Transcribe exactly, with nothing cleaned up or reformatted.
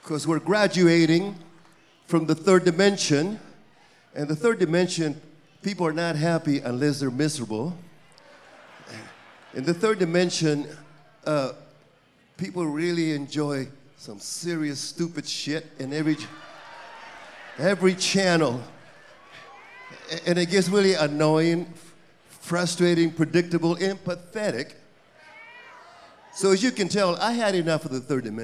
because we're graduating from the third dimension. And the third dimension, people are not happy unless they're miserable. In the third dimension, uh, people really enjoy some serious stupid shit in every, every channel. And it gets really annoying, frustrating, predictable, and pathetic. So as you can tell, I had enough of the third dimension.